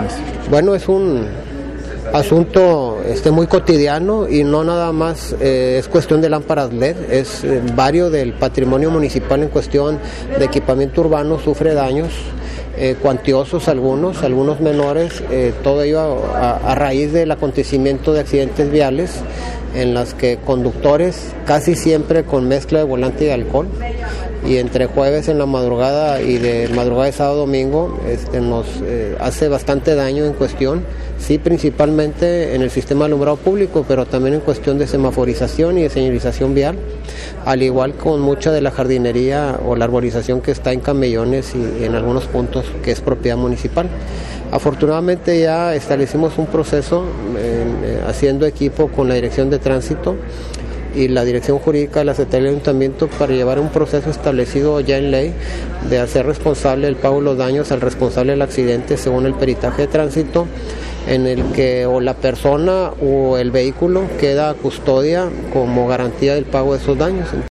maestro? Bueno, es un asunto muy cotidiano y no nada más es cuestión de lámparas LED, es varios del patrimonio municipal en cuestión de equipamiento urbano sufre daños cuantiosos, algunos menores, todo ello a raíz del acontecimiento de accidentes viales en las que conductores, casi siempre con mezcla de volante y alcohol, y entre jueves en la madrugada y de madrugada de sábado domingo nos hace bastante daño en cuestión, sí, principalmente en el sistema de alumbrado público, pero también en cuestión de semaforización y de señalización vial, al igual con mucha de la jardinería o la arborización que está en camellones y en algunos puntos que es propiedad municipal. Afortunadamente ya establecimos un proceso haciendo equipo con la Dirección de Tránsito y la Dirección Jurídica de la Secretaría del Ayuntamiento para llevar un proceso establecido ya en ley de hacer responsable el pago de los daños al responsable del accidente según el peritaje de tránsito, en el que o la persona o el vehículo queda a custodia como garantía del pago de esos daños.